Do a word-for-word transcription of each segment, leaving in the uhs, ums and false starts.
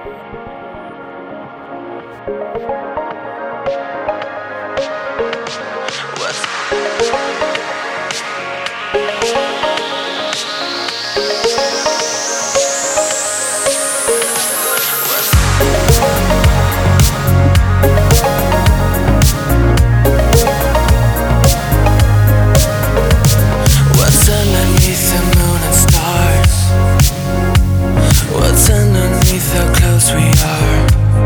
What's underneath the moon and stars? What's underneath how close we are?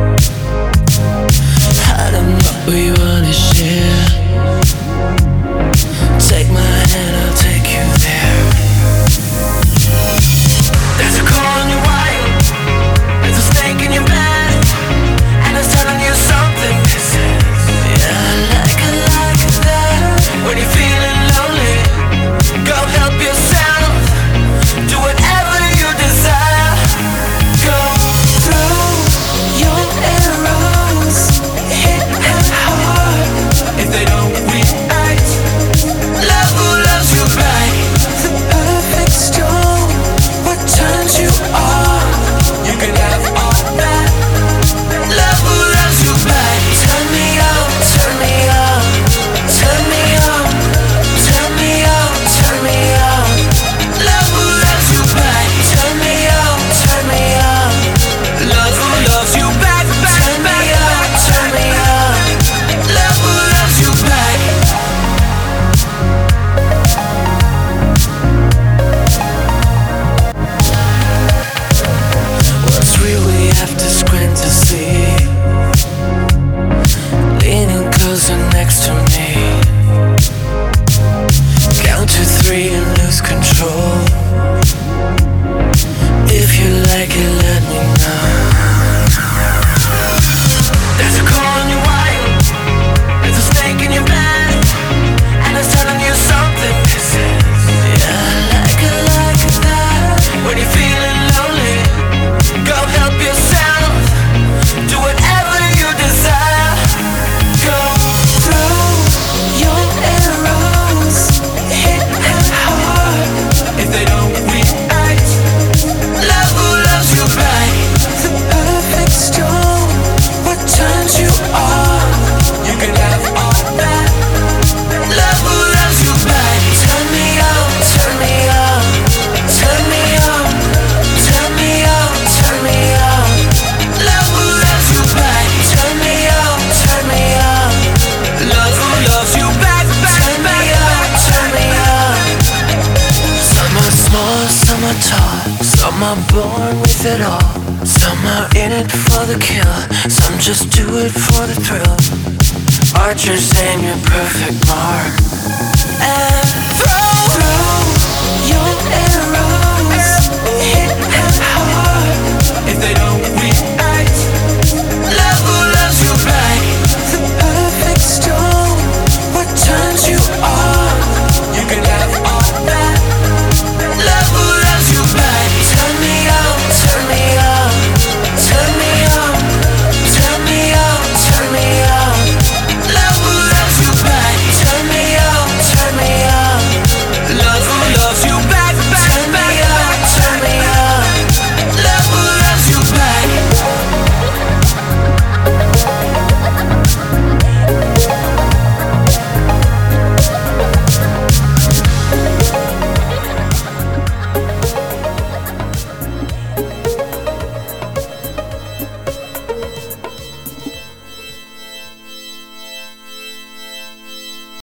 I don't know what we wanna share. Take my hand, I'll take you there. There's a call on your wire, there's a snake in your bed, and it's telling you something missing. Yeah, I like it like that. When you're feeling lonely, go help yourself. Do whatever you desire. Go through your arrows, hit them hard. If they don't react, love who loves you back. The perfect storm, what turns you on? You can have all that. Love who loves you back. Turn me on, turn me on, turn me on, turn me on, turn me on. Love who loves you back. Turn me on, turn me on. Love who loves you back, back, turn me on, turn me on. Love who loves you back. What's real we have to squint to see. Leaning closer next to me. Count to three and lose control. If you like it, let me know. There's a call on your wire, there's a snake in your bed, and it's telling you something missing. Yeah, I like it like that. When you're feeling lonely, go help yourself. Do whatever you desire. Go through your arrows, hit them hard. If they don't react, love who loves you back. The perfect storm, what turns you on? You can have all that. Love who loves you back. Turn me on, turn me on, turn me on, turn me on, turn me on. Love who loves you back. Turn me on, turn me on. Love who loves you back, back, turn me on, turn me on. Some are small, some are tall, some are born with it all. Some are in it for the kill, some just do it for the thrill. Archers aim your perfect mark. And